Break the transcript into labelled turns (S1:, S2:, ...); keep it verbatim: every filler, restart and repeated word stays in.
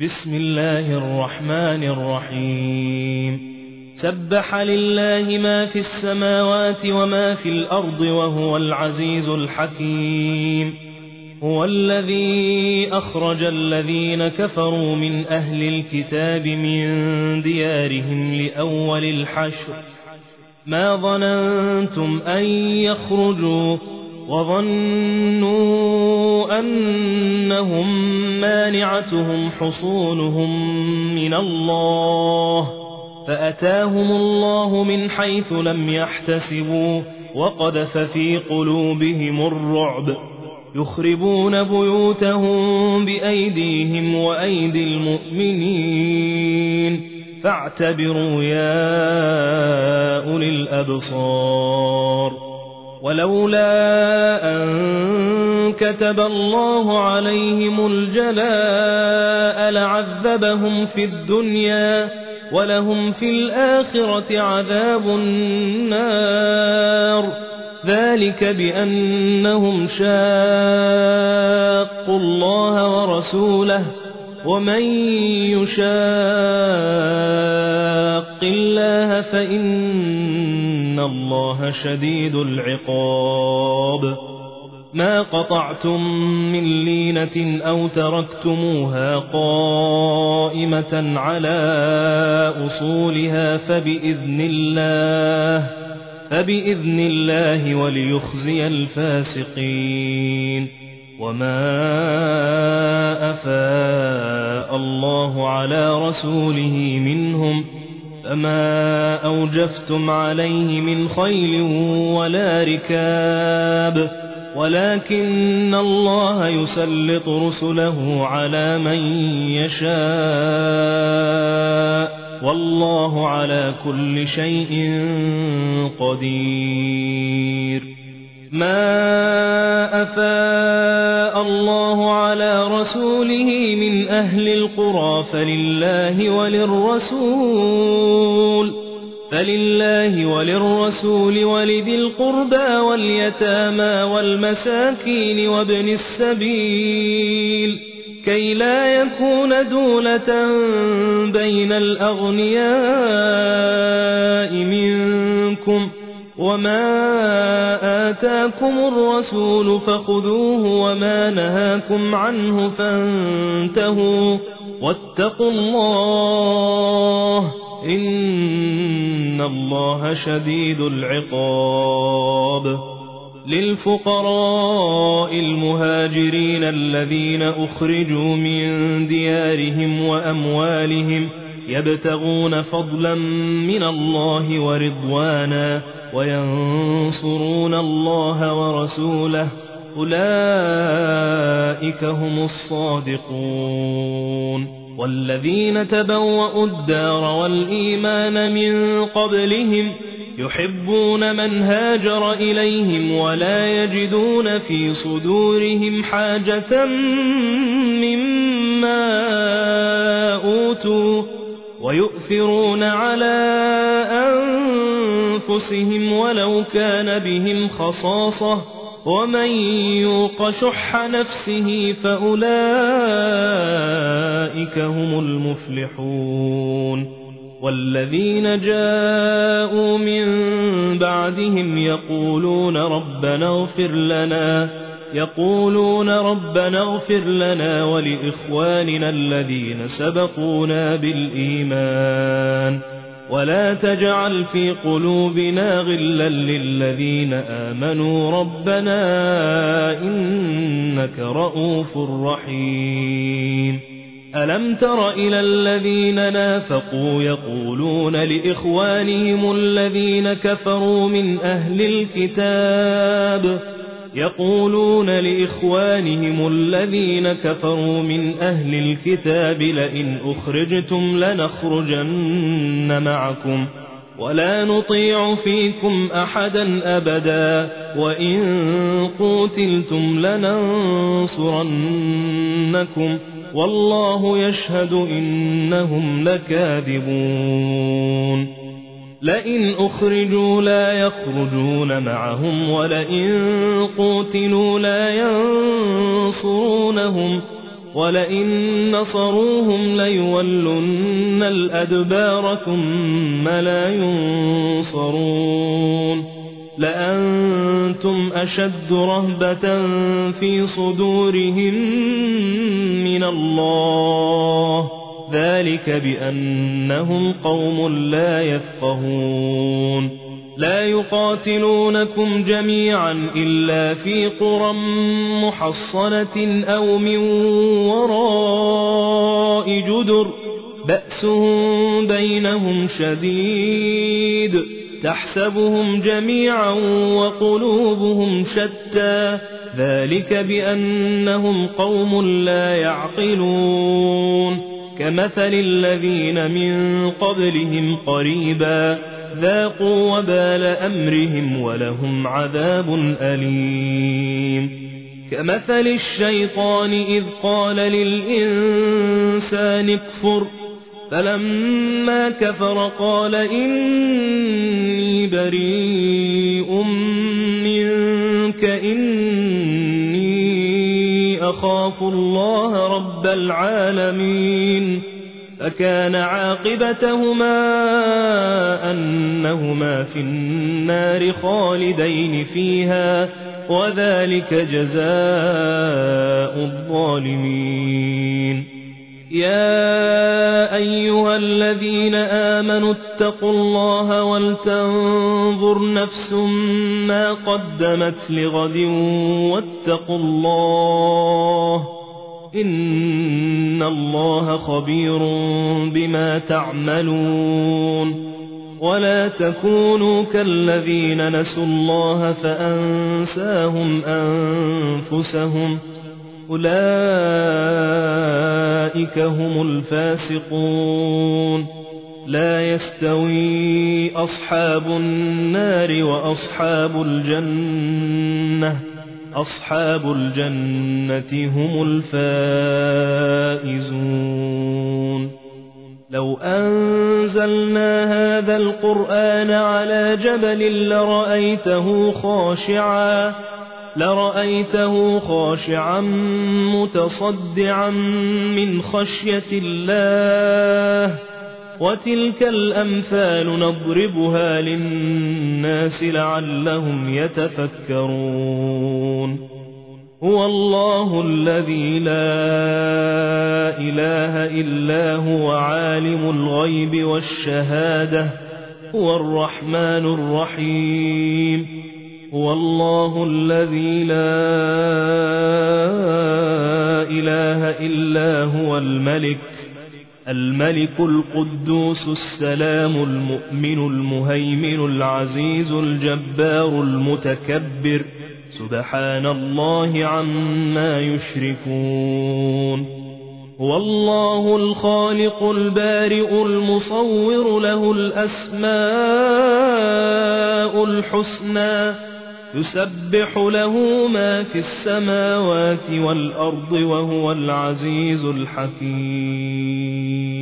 S1: بسم الله الرحمن الرحيم سبح لله ما في السماوات وما في الأرض وهو العزيز الحكيم هو الذي أخرج الذين كفروا من أهل الكتاب من ديارهم لأول الحشر ما ظننتم أن يخرجوا وظنوا أنهم مانعتهم حصونهم من الله فأتاهم الله من حيث لم يحتسبوا وقذف في قلوبهم الرعب يخربون بيوتهم بأيديهم وأيدي المؤمنين فاعتبروا يا أولي الأبصار ولولا أن كتب الله عليهم الجلاء لعذبهم في الدنيا ولهم في الآخرة عذاب النار ذلك بأنهم شاقوا الله ورسوله ومن يشاق الله فإن الله شديد العقاب ما قطعتم من لينة أو تركتموها قائمة على أصولها فبإذن الله فبإذن الله وليخزي الفاسقين وما أفاء الله على رسوله منهم فما أوجفتم عليه من خيل ولا ركاب ولكن الله يسلط رسله على من يشاء والله على كل شيء قدير ما أفاء الله على رسوله من أهل القرى فلله وللرسول فلله وللرسول ولذي القربى واليتامى والمساكين وابن السبيل كي لا يكون دولة بين الأغنياء منكم وما آتاكم الرسول فخذوه وما نهاكم عنه فانتهوا واتقوا الله إن الله شديد العقاب للفقراء المهاجرين الذين أخرجوا من ديارهم وأموالهم يبتغون فضلا من الله ورضوانا وينصرون الله ورسوله أولئك هم الصادقون والذين تبوأوا الدار والإيمان من قبلهم يحبون من هاجر إليهم ولا يجدون في صدورهم حاجة مما أوتوا ويؤثرون على أنفسهم ولو كان بهم خصاصة ومن يوق شح نفسه فأولئك هم المفلحون والذين جاءوا من بعدهم يقولون ربنا اغفر لنا يقولون ربنا اغفر لنا ولإخواننا الذين سبقونا بالإيمان ولا تجعل في قلوبنا غلا للذين آمنوا ربنا إنك رؤوف رحيم ألم تر إلى الذين نافقوا يقولون لإخوانهم الذين كفروا من أهل الكتاب يقولون لإخوانهم الذين كفروا من أهل الكتاب لئن أخرجتم لنخرجن معكم ولا نطيع فيكم أحدا أبدا وإن قوتلتم لننصرنكم والله يشهد إنهم لكاذبون لئن أخرجوا لا يخرجون معهم ولئن قوتلوا لا ينصرونهم ولئن نصروهم ليولن الأدبار ثم لا ينصرون لأنتم أشد رهبة في صدورهم من الله ذلك بأنهم قوم لا يفقهون لا يقاتلونكم جميعا إلا في قرى محصنة أو من وراء جدر بأسهم بينهم شديد تحسبهم جميعا وقلوبهم شتى ذلك بأنهم قوم لا يعقلون كمثل الذين من قبلهم قريبا ذاقوا وبال أمرهم ولهم عذاب أليم كمثل الشيطان إذ قال للإنسان اكفر فلما كفر قال إني بريء منك إني أخاف الله رب العالمين فكان عاقبتهما أنهما في النار خالدين فيها وذلك جزاء الظالمين يا أيها الذين آمنوا اتقوا الله ولتنظر نفس ما قدمت لغد واتقوا الله إن الله خبير بما تعملون ولا تكونوا كالذين نسوا الله فأنساهم أنفسهم أولئك هم الفاسقون لا يستوي أصحاب النار وأصحاب الجنة أصحاب الجنة هم الفائزون لو أنزلنا هذا القرآن على جبل لرأيته خاشعا لرأيته خاشعا متصدعا من خشية الله وتلك الأمثال نضربها للناس لعلهم يتفكرون هو الله الذي لا إله إلا هو عالم الغيب والشهادة هو الرحمن الرحيم هو الله الذي لا إله إلا هو الملك الملك القدوس السلام المؤمن المهيمن العزيز الجبار المتكبر سبحان الله عما يشركون هو الله الخالق البارئ المصور له الأسماء الحسنى يسبح له ما في السماوات والأرض وهو العزيز الحكيم